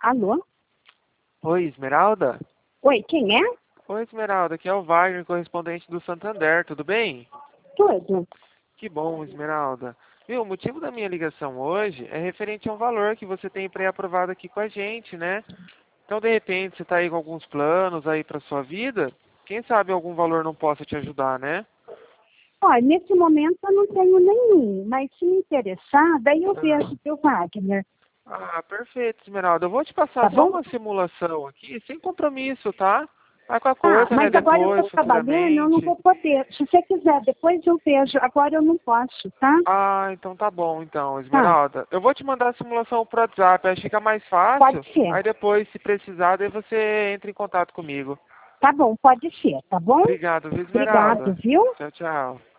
Alô? Oi, Esmeralda? Oi, quem é? Oi, Esmeralda, aqui é o Wagner, correspondente do Santander, tudo bem? Tudo. Que bom, Esmeralda. Viu, o motivo da minha ligação hoje é referente a um valor que você tem pré-aprovado aqui com a gente, né? Então, de repente, você está aí com alguns planos aí para sua vida, quem sabe algum valor não possa te ajudar, né? Olha, nesse momento eu não tenho nenhum, mas se me interessar, daí eu vejo teu Wagner, Ah, perfeito, Esmeralda. Eu vou te passar tá só bom? uma simulação aqui, sem compromisso, tá? Vai com a Tá, coisa, né? mas agora eu Depois, estou trabalhando, eu não futuramente. vou poder. Se você quiser, depois eu vejo. Agora eu não posso, tá? Ah, então tá bom, então, Tá, Esmeralda. Eu vou te mandar a simulação pro WhatsApp, acho que fica mais fácil. pode ser. Aí depois, se precisar, daí você entra em contato comigo. Tá bom, pode ser, tá bom? Obrigado, viu, Obrigado, Esmeralda? viu? Tchau, tchau.